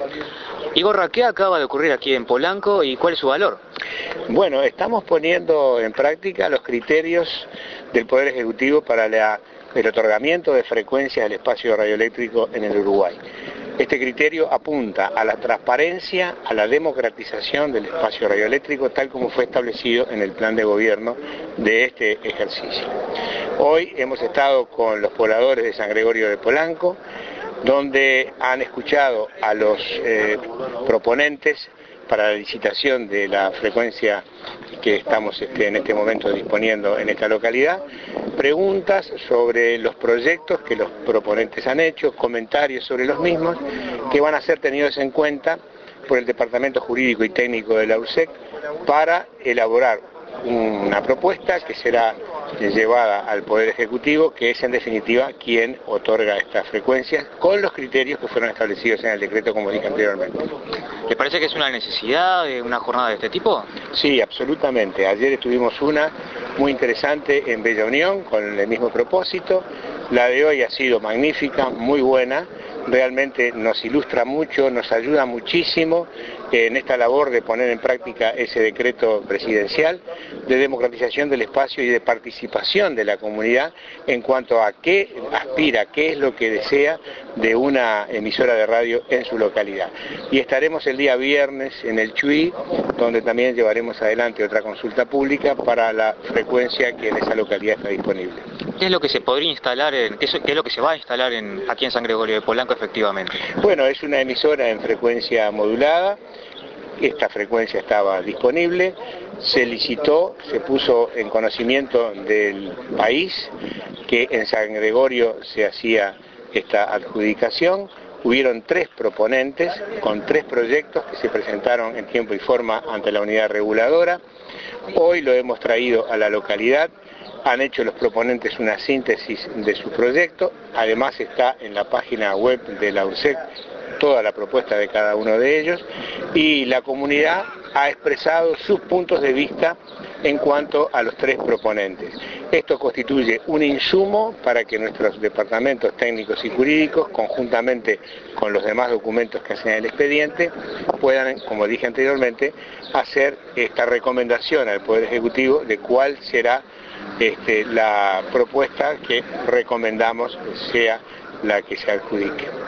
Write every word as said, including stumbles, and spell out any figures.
Igor, ¿qué acaba de ocurrir aquí en Polanco y cuál es su valor? Bueno, estamos poniendo en práctica los criterios del Poder Ejecutivo para la, el otorgamiento de frecuencias del espacio radioeléctrico en el Uruguay. Este criterio apunta a la transparencia, a la democratización del espacio radioeléctrico, tal como fue establecido en el plan de gobierno de este ejercicio. Hoy hemos estado con los pobladores de San Gregorio de Polanco, donde han escuchado a los eh, proponentes para la licitación de la frecuencia que estamos este, en este momento disponiendo en esta localidad, preguntas sobre los proyectos que los proponentes han hecho, comentarios sobre los mismos, que van a ser tenidos en cuenta por el Departamento Jurídico y Técnico de la U R S E C para elaborar una propuesta que será llevada al Poder Ejecutivo, que es en definitiva quien otorga estas frecuencias con los criterios que fueron establecidos en el decreto, como dije anteriormente. ¿Le parece que es una necesidad de una jornada de este tipo? Sí, absolutamente. Ayer estuvimos una muy interesante en Bella Unión con el mismo propósito. La de hoy ha sido magnífica, muy buena. Realmente nos ilustra mucho, nos ayuda muchísimo en esta labor de poner en práctica ese decreto presidencial de democratización del espacio y de participación de la comunidad en cuanto a qué aspira, qué es lo que desea de una emisora de radio en su localidad. Y estaremos el día viernes en el Chuy, donde también llevaremos adelante otra consulta pública para la frecuencia que en esa localidad está disponible. ¿Qué es lo que se podría instalar, en, qué es lo que se va a instalar en, aquí en San Gregorio de Polanco efectivamente? Bueno, es una emisora en frecuencia modulada. Esta frecuencia estaba disponible, se licitó, se puso en conocimiento del país que en San Gregorio se hacía esta adjudicación. Hubieron tres proponentes con tres proyectos que se presentaron en tiempo y forma ante la unidad reguladora. Hoy lo hemos traído a la localidad. Han hecho los proponentes una síntesis de su proyecto, además está en la página web de la U R S E C toda la propuesta de cada uno de ellos, y la comunidad ha expresado sus puntos de vista en cuanto a los tres proponentes. Esto constituye un insumo para que nuestros departamentos técnicos y jurídicos, conjuntamente con los demás documentos que hacen el expediente, puedan, como dije anteriormente, hacer esta recomendación al Poder Ejecutivo de cuál será este, la propuesta que recomendamos sea la que se adjudique.